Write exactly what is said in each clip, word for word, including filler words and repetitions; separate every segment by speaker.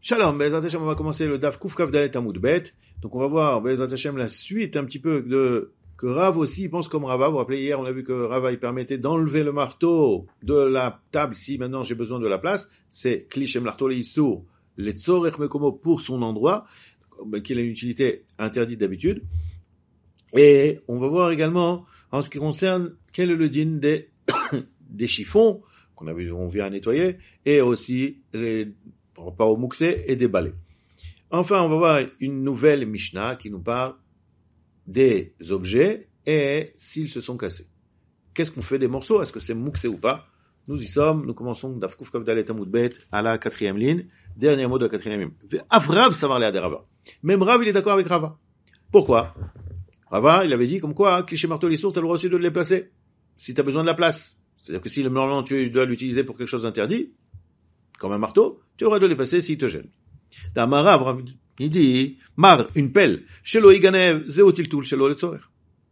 Speaker 1: Shalom, Bezrat Hashem, on va commencer le Daf Kuf Kaf Dalet Amud Bet. Donc on va voir, Bezrat Hashem, la suite un petit peu de que Rav aussi pense comme Rava. Vous vous rappelez, hier on a vu que Rava il permettait d'enlever le marteau de la table si maintenant j'ai besoin de la place. C'est Klishem Larto le Issour, le Tzorech Mekomo pour son endroit, qui a une utilité interdite d'habitude. Et on va voir également, en ce qui concerne, quel est le din des, des chiffons, qu'on a vu, on vient à nettoyer, et aussi les, par rapport au mouxé et des balais. Enfin, on va voir une nouvelle Mishnah qui nous parle des objets et s'ils se sont cassés. Qu'est-ce qu'on fait des morceaux? Est-ce que c'est mouxé ou pas? Nous y sommes, nous commençons Daf Kuf Kaf Dalet Amud Bet à la quatrième ligne, dernier mot de la quatrième ligne. Avrav savoir les Rava. Même Rav, il est d'accord avec Rava. Pourquoi? Rava, il avait dit comme quoi, cliché marteau les sourds, tu as le droit aussi de les placer. Si tu as besoin de la place. C'est-à-dire que si normalement tu dois l'utiliser pour quelque chose d'interdit, comme un marteau, tu as le droit de les placer s'il te gêne. Dans Marav, il dit, mar, une pelle, shelo iganev, zeotiltul, shelo le tzorer.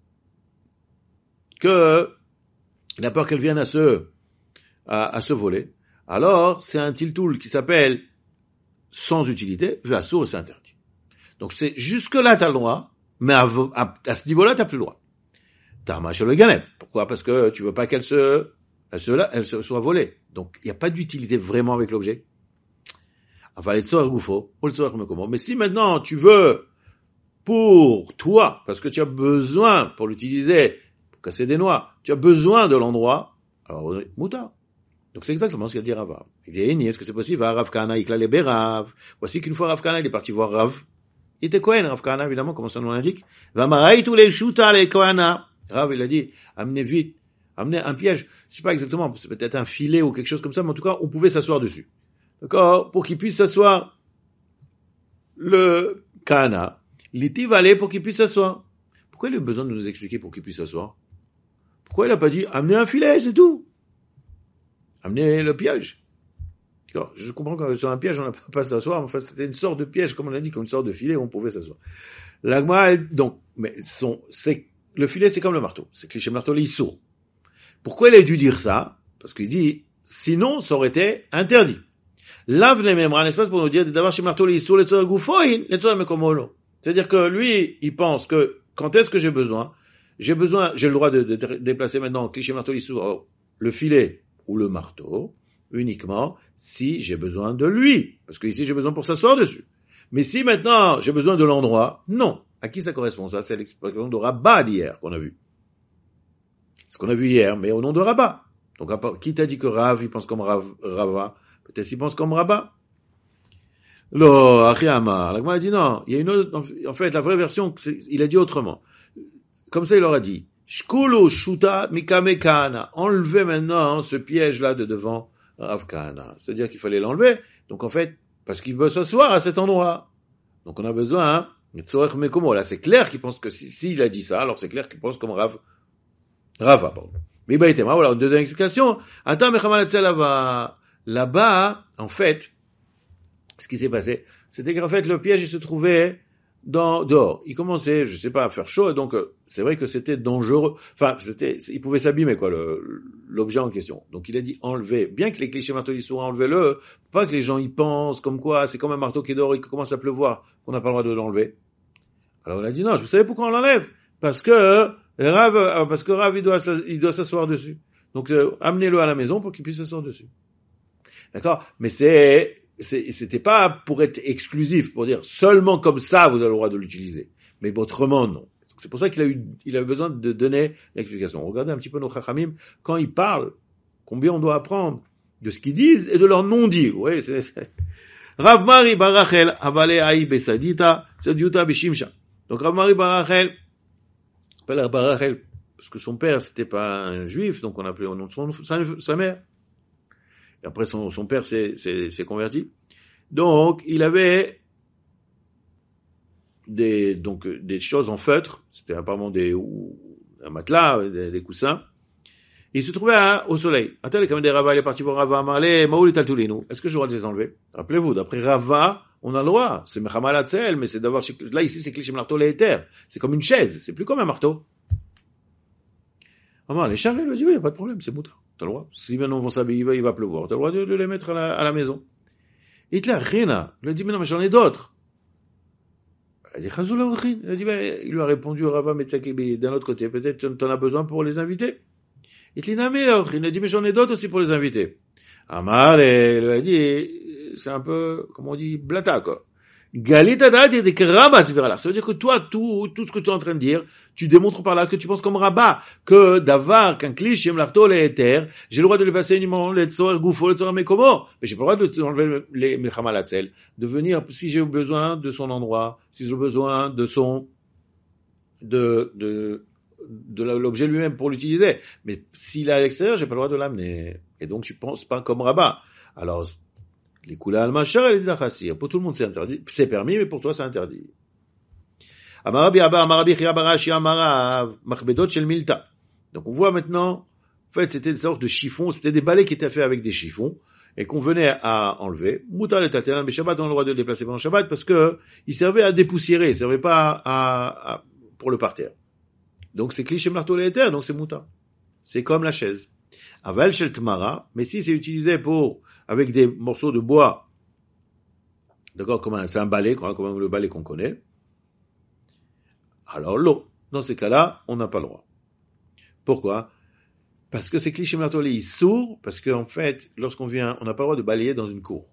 Speaker 1: Que, il a peur qu'elle vienne à se, à, à se voler. Alors, c'est un tiltul qui s'appelle sans utilité, ve'asur, c'est interdit. Donc c'est, jusque-là, tu as le droit, mais à, à, à ce niveau-là, tu n'as plus le droit. Tama shelo iganev. Pourquoi? Parce que tu veux pas qu'elle se, elle se, elle se soit volée. Donc, il n'y a pas d'utilité vraiment avec l'objet. Mais si maintenant tu veux, pour toi, parce que tu as besoin, pour l'utiliser, pour casser des noix, tu as besoin de l'endroit, alors, mouta. Donc c'est exactement ce qu'il dit Rava. Il dit, est-ce que c'est possible? Rav Kana, il les Rav. Voici qu'une fois Rav Kana, il est parti voir Rav. Il était Kohen, Rav Kana, évidemment, comme son nom l'indique. Va tous les shuta, les Kohana. Rav, il a dit, amenez vite, amenez un piège. C'est pas exactement, c'est peut-être un filet ou quelque chose comme ça, mais en tout cas, on pouvait s'asseoir dessus. D'accord? Pour qu'il puisse s'asseoir, le Kana, l'Itiv allait pour qu'il puisse s'asseoir. Pourquoi il a besoin de nous expliquer pour qu'il puisse s'asseoir? Pourquoi il n'a pas dit, amenez un filet, c'est tout? Amenez le piège. D'accord? Je comprends que sur un piège, on n'a pas, pas s'asseoir, mais enfin, c'était une sorte de piège, comme on a dit, comme une sorte de filet où on pouvait s'asseoir. L'agma, donc, mais son, c'est, le filet, c'est comme le marteau. C'est cliché marteau, il sourd. Pourquoi il a dû dire ça? Parce qu'il dit, sinon, ça aurait été interdit. Lave les mêmes n'est-ce pas, pour nous dire d'avoir chez marteau les sourds, les sourds goufoïn, les sourds mekomolo. C'est-à-dire que lui, il pense que quand est-ce que j'ai besoin? J'ai besoin, j'ai le droit de, de, de déplacer maintenant cliché marteau les sourds, le filet ou le marteau, uniquement si j'ai besoin de lui. Parce que ici, j'ai besoin pour s'asseoir dessus. Mais si maintenant, j'ai besoin de l'endroit, non. À qui ça correspond? Ça, c'est l'expression de Rabat d'hier qu'on a vu. Ce qu'on a vu hier, mais au nom de Rabat. Donc, qui t'a dit que Rav, il pense comme Rav, Rava? Peut-être qu'il pense comme Rabat. Lo, Achiyama. La Gemara a dit non. Il y a une autre, en fait, la vraie version, il a dit autrement. Comme ça, il leur a dit, Shkulu shuta mikame kana. Enlevez maintenant ce piège-là de devant Rav Kahana. C'est-à-dire qu'il fallait l'enlever. Donc, en fait, parce qu'il veut s'asseoir à cet endroit. Donc, on a besoin, hein. Là, c'est clair qu'il pense que si, s'il a dit ça, alors c'est clair qu'il pense comme Rav, Rava, pardon. Mais bah, il voilà, une deuxième explication. Attends, là-bas, là-bas, en fait, ce qui s'est passé, c'était qu'en fait, le piège, il se trouvait dans, dehors. Il commençait, je sais pas, à faire chaud, et donc, c'est vrai que c'était dangereux. Enfin, c'était, il pouvait s'abîmer, quoi, le, l'objet en question. Donc, il a dit enlever. Bien que les clichés marteaux y soient, enlevez-le. Pas que les gens y pensent, comme quoi, c'est comme un marteau qui est dehors et qui commence à pleuvoir, qu'on n'a pas le droit de l'enlever. Alors, on a dit non, vous savez pourquoi on l'enlève? Parce que, Rav, parce que Rav, il doit, il doit s'asseoir dessus. Donc, euh, amenez-le à la maison pour qu'il puisse s'asseoir dessus. D'accord? Mais c'est, c'est, c'était pas pour être exclusif, pour dire seulement comme ça vous avez le droit de l'utiliser. Mais autrement, non. C'est pour ça qu'il a eu, il a besoin de donner l'explication. Regardez un petit peu nos chachamim, quand ils parlent, combien on doit apprendre de ce qu'ils disent et de leur non-dire. Oui, c'est, c'est. Rav Mari Barachel, Havale Aï Besadita, Sadiuta Bishimsha. Donc, Rav Mari Barachel, appelle Barachel, parce que son père, c'était pas un juif, donc on appelait au nom de son, sa, sa mère. Et après, son, son père s'est, s'est, s'est converti. Donc, il avait des, donc, des choses en feutre. C'était apparemment des, ou, un matelas, des, des coussins. Et il se trouvait à, au soleil. Attends, comme des Rava, il est parti voir Rava, Marlé, Maoul Taltoulinu. Est-ce que je dois les enlever? Rappelez-vous, d'après Rava, on a le droit. C'est Mechamal Hatzel, mais c'est d'avoir, là, ici, c'est cliché marteau l'éther. C'est comme une chaise. C'est plus comme un marteau. Ah, les charrets, il lui dit, oui, il n'y a pas de problème, c'est moutard. T'as le droit. Si maintenant on va s'habiller, il va pleuvoir. T'as le droit de, de les mettre à la, à la maison. Il te l'a rien. Il a dit, mais non, mais j'en ai d'autres. Il a dit, Chazoula Ochin. Il a dit, ben, il lui a répondu, Rava Metzakebi, d'un autre côté, peut-être t'en as besoin pour les invités. Il te l'a il a dit, mais j'en ai d'autres aussi pour les invités. Amar, il lui a dit, c'est un peu, comment on dit, blata, quoi. Galita dati de Rabba, ça veut dire que toi, tout, tout ce que tu es en train de dire, tu démontres par là que tu penses comme Rabba, que d'avoir qu'un cliché, shem l'arto, les éthers, j'ai le droit de les passer uniquement, les tsoer goufo, les tsoer mekomo, mais j'ai pas le droit de enlever les mechamalatsel, de venir, si j'ai besoin de son endroit, si j'ai besoin de son, de, de, de l'objet lui-même pour l'utiliser. Mais s'il est à l'extérieur, j'ai pas le droit de l'amener. Et donc, tu penses pas comme Rabba. Alors, les coulées al-machar et les dachassir. Pour tout le monde, c'est interdit. C'est permis, mais pour toi, c'est interdit. Amarabi Abba, Amarabi Chiabarashi, Amarav, Machbedot shel Milta. Donc, on voit maintenant, en fait, c'était des sortes de chiffons, c'était des balais qui étaient faits avec des chiffons, et qu'on venait à enlever. Moutar et Tatenan, mais Shabbat, on a le droit de le déplacer pendant Shabbat, parce que, il servait à dépoussiérer, il servait pas à, à, pour le parterre. Donc, c'est cliché marteau les terres, donc c'est moutar. C'est comme la chaise. Aval shel Tmara, mais si c'est utilisé pour, avec des morceaux de bois, d'accord, comme un, c'est un balai, comme le balai qu'on connaît, alors l'eau. Dans ces cas-là, on n'a pas le droit. Pourquoi? Parce que c'est cliché martolé, il sourd, parce qu'en fait, lorsqu'on vient, on n'a pas le droit de balayer dans une cour.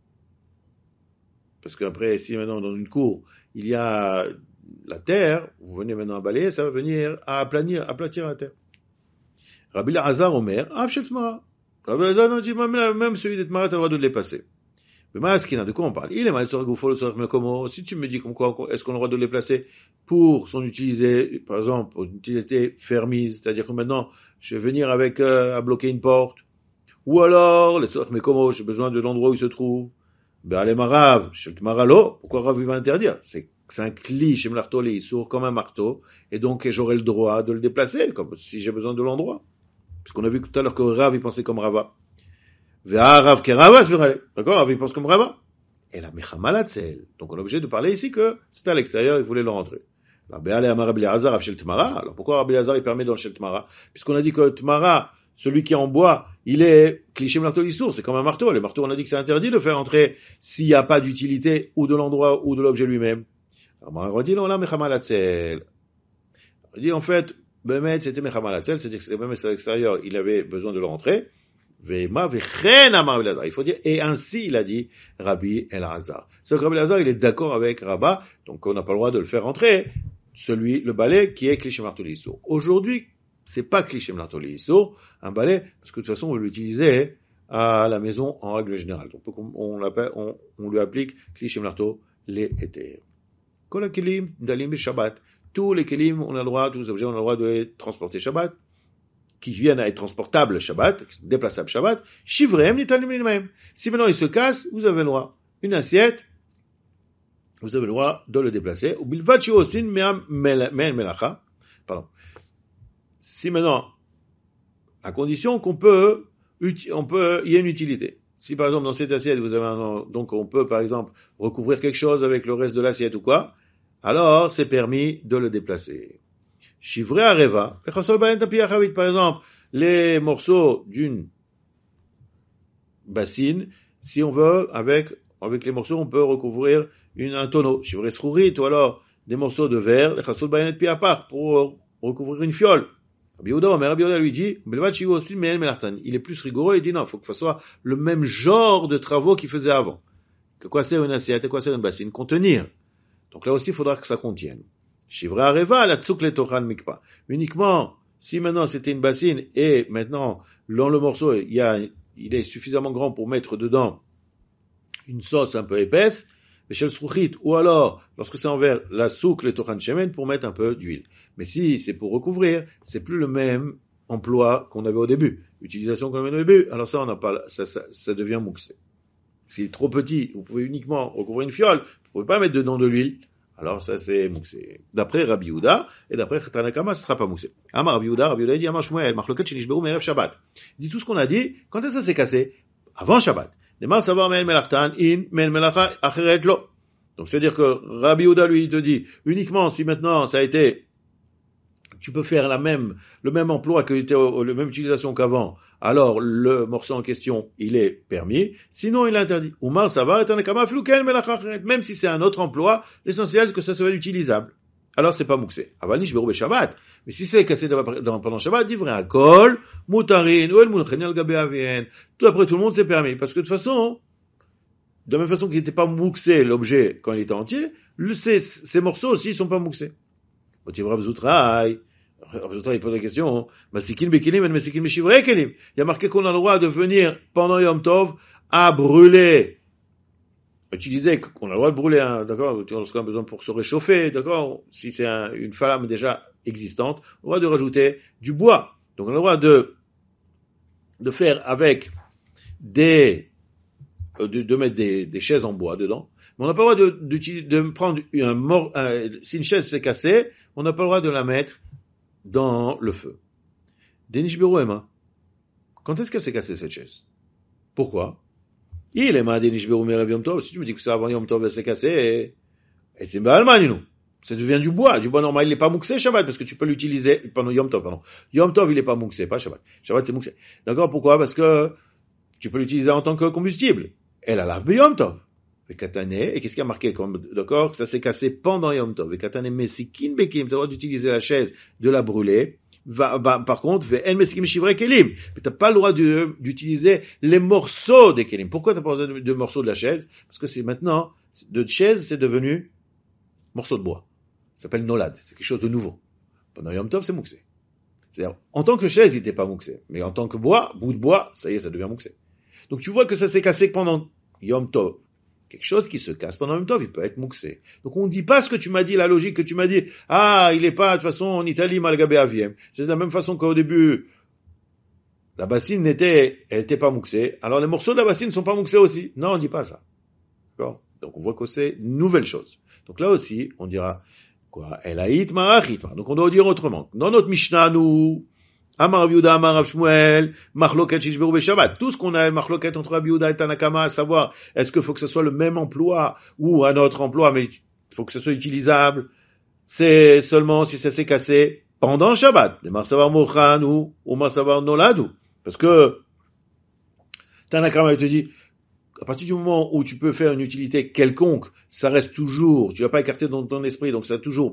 Speaker 1: Parce qu'après, si maintenant dans une cour, il y a la terre, vous venez maintenant à balayer, ça va venir à aplanir, aplatir la terre. Rabbi Lazar Omer, Abshel Tmara. Rabbi Lazar nous dit, même celui de Tmara, tu as le droit de le dépasser. Mais Maskina, de quoi on parle? Il est mal sur Goufo, sur comment, si tu me dis comme quoi, est-ce qu'on a le droit de le déplacer pour son utiliser, par exemple, pour une utilité fermise, c'est-à-dire que maintenant, je vais venir avec, euh, à bloquer une porte, ou alors, les sortes, mais comment, j'ai besoin de l'endroit où il se trouve. Ben, allez, Marav, chez le Tmaralo, pourquoi Rav, il va interdire? C'est, c'est un cli, chez Mlartolé, il sourd comme un marteau, et donc, j'aurai le droit de le déplacer, comme si j'ai besoin de l'endroit. Puisqu'on a vu tout à l'heure que Rav, il pensait comme Rava. Rav ke Rava, je vais aller. D'accord? Rav, il pense comme Rava. Et la Mechamalatzel. Donc, on est obligé de parler ici que c'était à l'extérieur, il voulait le rentrer. Alors, ben, allez, Rabbi Elazar, Rav Shel Tmara. Alors, pourquoi Rabbi Elazar, il permet dans le Shel Tmara? Puisqu'on a dit que Tmara, celui qui est en bois, il est cliché marteau l'issour. C'est comme un marteau. Les marteaux, on a dit que c'est interdit de faire entrer s'il n'y a pas d'utilité ou de l'endroit ou de l'objet lui-même. Alors, on a dit, non, là, Mechamalatzel. On dit, en fait, Bemet, c'était Mechamalatzel, c'est-à-dire que c'était même à l'extérieur, il avait besoin de le rentrer. Il faut dire, et ainsi il a dit Rabbi Elazar. C'est que Rabbi Elazar, il est d'accord avec Rabba, donc on n'a pas le droit de le faire rentrer, celui, le balai qui est cliché marteau l'issour. Aujourd'hui, c'est pas cliché marteau l'issour, un balai, parce que de toute façon, on l'utilisait à la maison en règle générale. Donc, on, l'appelle, on, on lui applique cliché marteau les éthers. Kol hakelim dalim Shabbat. Tous les kelim, on a le droit, tous les objets, on a le droit de les transporter Shabbat, qui viennent à être transportables Shabbat, déplaçables Shabbat, shivrem nitalim linaim. Si maintenant ils se cassent, vous avez le droit. Une assiette, vous avez le droit de le déplacer. Ou bilvat shiosin me'am melacha. Pardon. Si maintenant, à condition qu'on peut, on peut, il y a une utilité. Si par exemple dans cette assiette vous avez un, donc on peut par exemple recouvrir quelque chose avec le reste de l'assiette ou quoi, alors c'est permis de le déplacer. Shivrei areva, par exemple, les morceaux d'une bassine, si on veut, avec, avec les morceaux, on peut recouvrir une, un tonneau. Shivrei srourit, ou alors des morceaux de verre, les chasol bayanet pi à part, pour recouvrir une fiole. Rabbi Yehuda, mais Rabbi Yehuda lui dit, il est plus rigoureux, il dit non, il faut que ce soit le même genre de travaux qu'il faisait avant. Que quoi sert une assiette, et quoi sert une bassine? Contenir. Donc là aussi, il faudra que ça contienne. Shivrei areva, la tsouk le tochan mikpa. Uniquement, si maintenant c'était une bassine, et maintenant, dans le morceau, il y a, il est suffisamment grand pour mettre dedans une sauce un peu épaisse, ou alors, lorsque c'est en verre, la souk le tochan shemen pour mettre un peu d'huile. Mais si c'est pour recouvrir, c'est plus le même emploi qu'on avait au début. Utilisation qu'on avait au début, alors ça, on n'a pas, ça, ça, ça devient mouxé. S'il est trop petit, vous pouvez uniquement recouvrir une fiole, vous pouvez pas mettre dedans de l'huile, alors ça c'est mouxé. D'après Rabbi Yehuda, et d'après Tanakama, ce sera pas mouxé. Amar Rabbi Yehuda, Rabbi Yehuda dit, Amar Shmuel, Machloket shenishberu me'erev Shabbat. Il dit tout ce qu'on a dit, quand est-ce que ça s'est cassé? Avant Shabbat. Demar savar me'en melachtan, in, me'en melacha, acheret lo. Donc c'est-à-dire que Rabbi Yehuda lui, il te dit, uniquement si maintenant ça a été tu peux faire la même, le même emploi que était, la même utilisation qu'avant, alors le morceau en question, il est permis, sinon il est interdit. Oumar Savar et Tanakama Floukel Melachachet, même si c'est un autre emploi, l'essentiel c'est que ça soit utilisable. Alors c'est pas mouxé. Aval nish berou Shabbat. Mais si c'est cassé pendant Shabbat, dit vrai, kol, moutarin, ou el mouchen al gabe avien. Tout après tout le monde c'est permis. Parce que de toute façon, de la même façon qu'il n'était pas mouxé l'objet quand il était entier, le, ces, ces morceaux aussi sont pas mouxés. Motiv Rav Zoutrai. Rav Zoutrai il pose la question, Masikin bekelim et Masikin meshivre kelim. Il y a marqué qu'on a le droit de venir pendant Yom Tov à brûler. Utiliser, qu'on a le droit de brûler, un, d'accord, lorsqu'on a besoin pour se réchauffer, d'accord, si c'est un, une flamme déjà existante, on a le droit de rajouter du bois. Donc on a le droit de, de faire avec des, de, de mettre des, des chaises en bois dedans, mais on n'a pas le droit de, de, de prendre un mort, un, si une chaise s'est cassée, on n'a pas le droit de la mettre dans le feu. Denish Berouema, quand est-ce qu'elle s'est cassée cette chaise? Pourquoi? Il est mal déniché Beroumé Rav Yom Tov. Si tu me dis que ça avant Yom Tov, elle s'est cassée, et c'est Baalman, nous. Ça devient du bois. Du bois normal, il n'est pas mouxé Shabbat, parce que tu peux l'utiliser pendant Yom Tov, pardon. Yom Tov, il n'est pas mouxé, pas Shabbat. Shabbat, c'est mouxé. D'accord? Pourquoi? Parce que tu peux l'utiliser en tant que combustible. Elle a lave Yom Tov. Et Katané, et qu'est-ce qui a marqué comme, d'accord? Que ça s'est cassé pendant Yom Tov. Et Katané, Mesikin Bekim, tu as le droit d'utiliser la chaise, de la brûler. Va, va, par contre, ve'en mesikim shivre kelim. Mais t'as pas le droit de, d'utiliser les morceaux des kelim. Pourquoi t'as pas besoin de, de morceaux de la chaise? Parce que c'est maintenant, de chaise, c'est devenu morceau de bois. Ça s'appelle nolad. C'est quelque chose de nouveau. Pendant Yom Tov, c'est mouxé. C'est-à-dire, en tant que chaise, il n'était pas mouxé. Mais en tant que bois, bout de bois, ça y est, ça devient mouxé. Donc tu vois que ça s'est cassé pendant Yom Tov. Quelque chose qui se casse pendant Yom Tov, il peut être mouxé. Donc on ne dit pas ce que tu m'as dit, la logique que tu m'as dit. Ah, il est pas, de toute façon, en Italie, malgabé aviem. C'est de la même façon qu'au début, la bassine n'était, elle n'était pas mouxée. Alors les morceaux de la bassine ne sont pas mouxés aussi. Non, on ne dit pas ça. D'accord? Donc on voit que c'est une nouvelle chose. Donc là aussi, on dira, quoi? Elaït marachit. Donc on doit dire autrement. Dans notre Mishnah, nous, Amar Rav Yehuda, Amar Rav Shmuel, Machloket Shishberu Beshabbat. Tout ce qu'on a, Machloket entre Rav Yehuda et Tanakama, à savoir, est-ce qu'il faut que ce soit le même emploi ou un autre emploi, mais il faut que ce soit utilisable, c'est seulement si ça s'est cassé pendant Shabbat. Demar Savar Mochan ou Omar Savar Noladu. Parce que Tanakama te dit, à partir du moment où tu peux faire une utilité quelconque, ça reste toujours, tu l'as pas écarté dans ton esprit, donc c'est toujours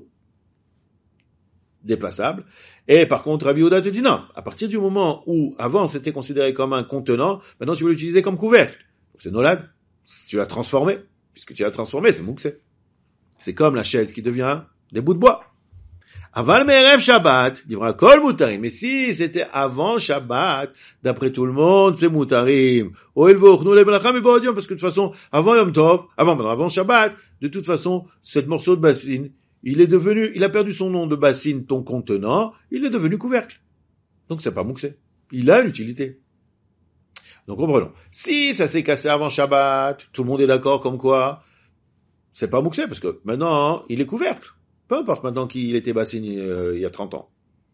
Speaker 1: déplaçable. Et par contre, Rabbi Yehuda te dit non. À partir du moment où, avant, c'était considéré comme un contenant, maintenant tu veux l'utiliser comme couvercle. Donc c'est nolad. Tu l'as transformé. Puisque tu l'as transformé, c'est mouxé. C'est comme la chaise qui devient des bouts de bois. Aval me'erev Shabbat, dira kol mutarim. Mais si c'était avant Shabbat, d'après tout le monde, c'est mutarim. Oel vochnu le belacham et borodion. Parce que de toute façon, avant Yom Tov, avant, pardon, avant Shabbat, de toute façon, cet morceau de bassine, il est devenu, il a perdu son nom de bassine, ton contenant, il est devenu couvercle. Donc c'est pas mouxé. Il a l'utilité. Donc comprenons. Si ça s'est cassé avant Shabbat, tout le monde est d'accord comme quoi, c'est pas mouxé, parce que maintenant, il est couvercle. Peu importe maintenant qu'il était bassine euh, il y a trente ans.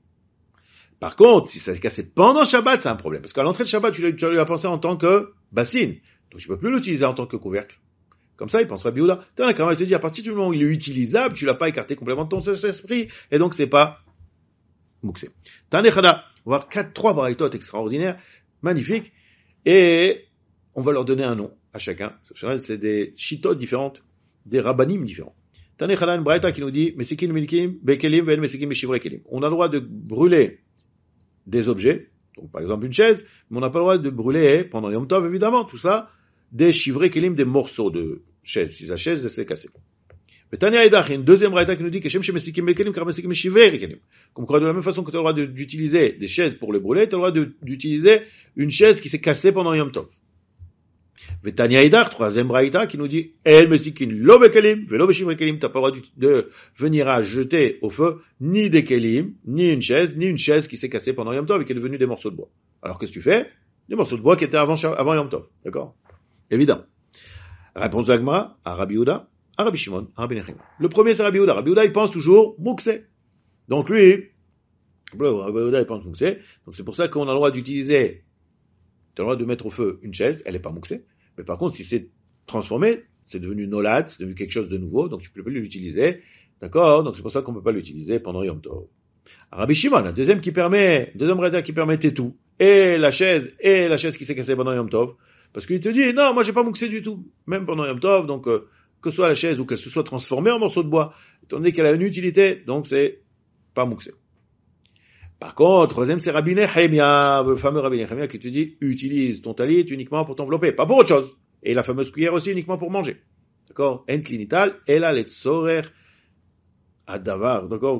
Speaker 1: Par contre, si ça s'est cassé pendant Shabbat, c'est un problème. Parce qu'à l'entrée de Shabbat, tu l'as, tu l'as pensé en tant que bassine. Donc tu peux plus l'utiliser en tant que couvercle. Comme ça, il pensera Bioula. T'as quand même te dit, à partir du moment où il est utilisable, tu l'as pas écarté complètement de ton esprit, et donc c'est pas mouxé. T'as on va voir quatre, trois baraïtotes extraordinaires, magnifiques, et on va leur donner un nom à chacun. C'est des chitotes différentes, des rabbanim différents. T'as une baraïta qui nous dit, Mesikin milkim, bekelim, ven mesikin meshivre kelim. On a le droit de brûler des objets, donc par exemple une chaise, mais on n'a pas le droit de brûler, pendant Yom Tov évidemment, tout ça, des chivre kelim, des morceaux de chaise, si sa chaise s'est cassée. Mais Tania Edach, il y a une deuxième raïta qui nous dit que Shem Shemesikim Bekelim, car Mesikim Shiver Kelim. Comme quoi, de la même façon que tu as le droit de, d'utiliser des chaises pour les brûler, tu as le droit de, d'utiliser une chaise qui s'est cassée pendant Yom Tov. Mais Tania Edach, troisième raïta qui nous dit El Mesikin Lo Bekelim, Velo Beshiver Kelim, tu n'as pas le droit de venir à jeter au feu ni des kelim, ni une chaise, ni une chaise qui s'est cassée pendant Yom Tov et qui est devenue des morceaux de bois. Alors qu'est-ce que tu fais? Des morceaux de bois qui étaient avant, avant Yom Tov. D'accord? Évident. Réponse de la Gemara, à Rabbi Yehuda, à Rabbi Shimon, à Rabbi Nechima. Le premier, c'est Rabbi Yehuda. Rabbi Yehuda, il pense toujours mouxé. Donc lui, Rabbi Yehuda, il pense mouxé. Donc c'est pour ça qu'on a le droit d'utiliser, tu as le droit de mettre au feu une chaise, elle n'est pas mouxée. Mais par contre, si c'est transformé, c'est devenu nolad, c'est devenu quelque chose de nouveau, donc tu ne peux plus l'utiliser. D'accord? Donc c'est pour ça qu'on ne peut pas l'utiliser pendant Yom Tov. Rabbi Shimon, un deuxième qui permet, deuxième rada qui permettait tout, et la chaise, et la chaise qui s'est cassée pendant Yom Tov, parce qu'il te dit, non, moi j'ai pas mouxé du tout, même pendant Yom Tov, donc euh, que ce soit la chaise ou qu'elle se soit transformée en morceau de bois, étant donné qu'elle a une utilité, donc c'est pas mouxé. Par contre, troisième, c'est Rabbi Nehemia, le fameux Rabbi Nehemia qui te dit, utilise ton talit uniquement pour t'envelopper, pas pour autre chose. Et la fameuse cuillère aussi uniquement pour manger. D'accord? En klinital, elle a les tzorer adavar. D'accord?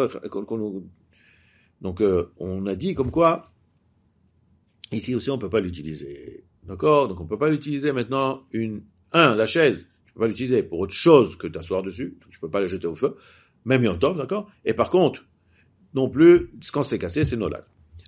Speaker 1: Donc, euh, on a dit comme quoi, ici aussi on peut pas l'utiliser. D'accord? Donc on peut pas l'utiliser maintenant une, un, la chaise, tu peux pas l'utiliser pour autre chose que t'asseoir dessus, donc tu peux pas la jeter au feu, même Yom Tov, d'accord? Et par contre, non plus, quand c'est cassé, c'est nolad.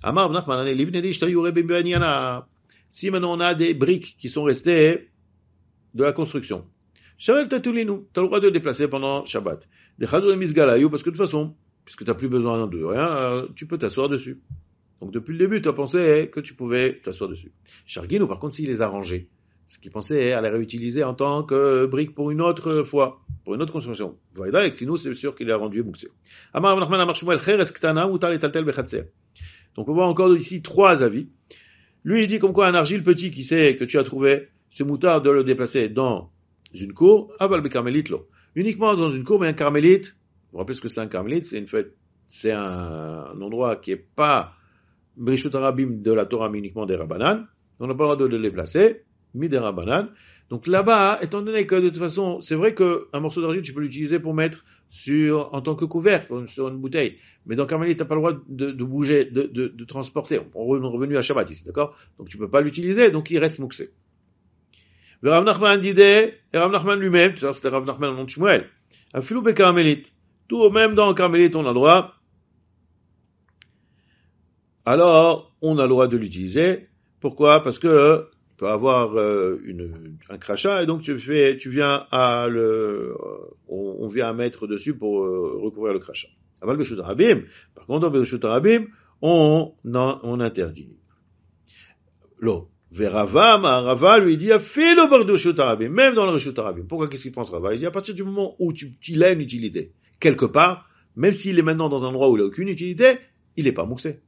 Speaker 1: Si maintenant on a des briques qui sont restées de la construction, tu as le droit de les déplacer pendant Shabbat. Parce que de toute façon, puisque tu n'as plus besoin de rien, tu peux t'asseoir dessus. Donc depuis le début, tu as pensé que tu pouvais t'asseoir dessus. Charguino, par contre, s'il les a rangés, ce qu'il pensait à les réutiliser en tant que brique pour une autre fois, pour une autre construction. Sinon, c'est sûr qu'il a rendu mouxé. Donc on voit encore ici trois avis. Lui, il dit comme quoi un argile petit qui sait que tu as trouvé, c'est moutard de le déplacer dans une cour, aval be carmélite lo. Uniquement dans une cour, mais un carmélite, vous vous rappelez ce que c'est un carmélite, c'est une fête, c'est un, un endroit qui est pas Brishut Arabim de la Torah, mais uniquement des Rabbanan. On n'a pas le droit de le déplacer, mis des Rabbanan. Donc là-bas, étant donné que de toute façon, c'est vrai qu'un morceau d'argile, tu peux l'utiliser pour mettre sur, en tant que couvercle, sur une bouteille. Mais dans Carmélie, tu n'as pas le droit de, de bouger, de, de, de transporter. On est revenu à Shabbat ici, d'accord? Donc tu peux pas l'utiliser, donc il reste mouxé. Rav Nachman disait, et Rav Nachman lui-même, tu sais, c'était Rav Nachman au nom de Shmuel, Afilou be Carmélite. Tout, même dans Carmélite, on a le droit. Alors, on a le droit de l'utiliser. Pourquoi? Parce que tu peux avoir euh, une, un crachat et donc tu fais, tu viens à le, on, on vient à mettre dessus pour euh, recouvrir le crachat. Aval b'shut harabim. Par contre, dans b'shut harabim, on, on, on interdit. Lo. Verava, Rava lui dit, fais-le bar de b'shut harabim, même dans le b'shut harabim. Pourquoi? Qu'est-ce qu'il pense Rava? Il dit, à partir du moment où tu, il a une utilité, quelque part, même s'il est maintenant dans un endroit où il n'a aucune utilité, il n'est pas mouxé.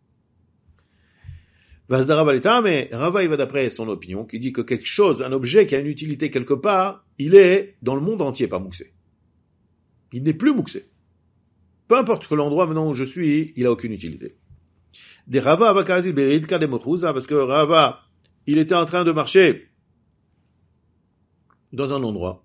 Speaker 1: Mais Rava, il va d'après son opinion, qui dit que quelque chose, un objet qui a une utilité quelque part, il est dans le monde entier pas mouxé. Il n'est plus mouxé. Peu importe que l'endroit maintenant où je suis, il a aucune utilité. Des Rava Abakazi Berid Kademokhuza, parce que Rava, il était en train de marcher dans un endroit,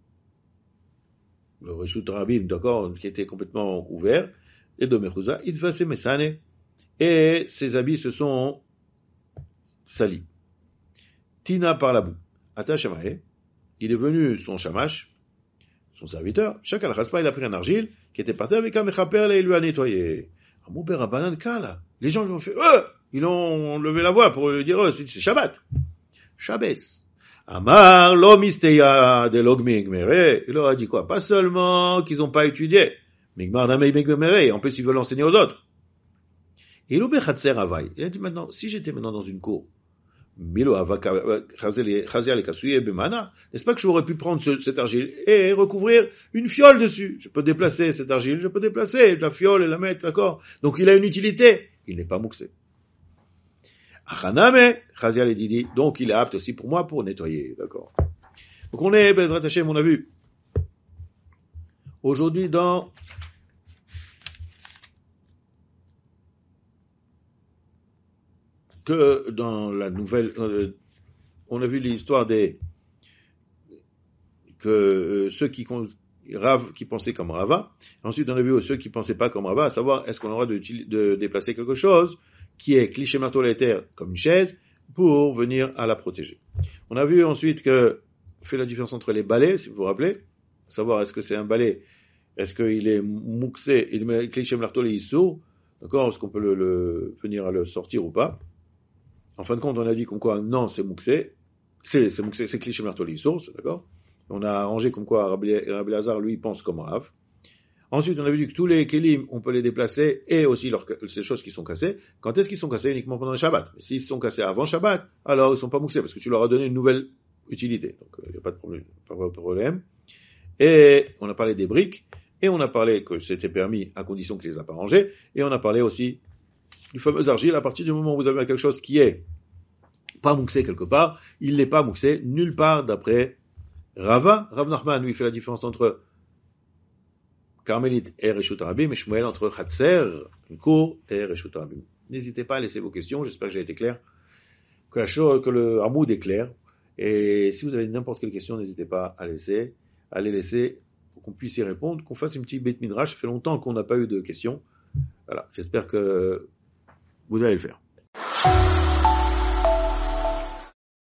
Speaker 1: le Reshut Rabim, d'accord, qui était complètement ouvert, et de Mechouza, il faisait Messane, et ses habits se sont sali. Tina par la boue. Ata Shamahe, il est venu son shamash, son serviteur, chaque al-Raspa, il a pris un argile, qui était parti avec un mechaper, et il lui a nettoyé. Amouber Rabbanan Kala. Les gens lui ont fait, euh, ils ont levé la voix pour lui dire, euh, c'est Shabbat. Shabbos. Amar, lo misteya de log migmere. Il leur a dit quoi? Pas seulement qu'ils n'ont pas étudié. Migmar damei migmere. En plus, ils veulent enseigner aux autres. Il a dit maintenant, si j'étais maintenant dans une cour, n'est-ce pas que j'aurais pu prendre ce, cette argile et recouvrir une fiole dessus? Je peux déplacer cette argile, je peux déplacer la fiole et la mettre, d'accord? Donc il a une utilité, il n'est pas mouxé. Donc il est apte aussi pour moi pour nettoyer, d'accord? Donc on est, Bezrat Hashem, on a vu aujourd'hui dans que dans la nouvelle, euh, on a vu l'histoire des que euh, ceux qui Rav qui pensaient comme Rava. Ensuite, on a vu ceux qui pensaient pas comme Rava, à savoir est-ce qu'on aura de, de déplacer quelque chose qui est cliché marteau la terre comme une chaise pour venir à la protéger. On a vu ensuite que fait la différence entre les balais, si vous vous rappelez, à savoir est-ce que c'est un balai, est-ce qu'il est mouxé, il met cliché marteau les issours, d'accord, est-ce qu'on peut le, le venir à le sortir ou pas? En fin de compte, on a dit comme quoi, non, c'est mouxé. C'est, c'est mouxé, c'est cliché martoli source, d'accord? On a arrangé comme quoi Rabbi Lazare, lui, pense comme Rav. Ensuite, on a vu que tous les kelim, on peut les déplacer, et aussi leurs, ces choses qui sont cassées. Quand est-ce qu'ils sont cassés? Uniquement pendant le Shabbat. Mais s'ils sont cassés avant Shabbat, alors ils sont pas mouxés, parce que tu leur as donné une nouvelle utilité. Donc, il euh, n'y a pas de problème, pas de problème. Et on a parlé des briques. Et on a parlé que c'était permis à condition qu'il les a pas rangés. Et on a parlé aussi du fameux argile. À partir du moment où vous avez quelque chose qui est pas mouxé quelque part, il n'est pas mouxé nulle part d'après Rava. Rav Nachman, lui, fait la différence entre Carmélite et Reshut Rabim, et Shmuel entre Chatzer, une cour, et Reshut Rabim. N'hésitez pas à laisser vos questions, j'espère que j'ai été clair, que, la chose, que le Hamoud est clair, et si vous avez n'importe quelle question, n'hésitez pas à laisser, à les laisser, pour qu'on puisse y répondre, qu'on fasse une petite bête midrash, ça fait longtemps qu'on n'a pas eu de questions, voilà, j'espère que vous allez le faire.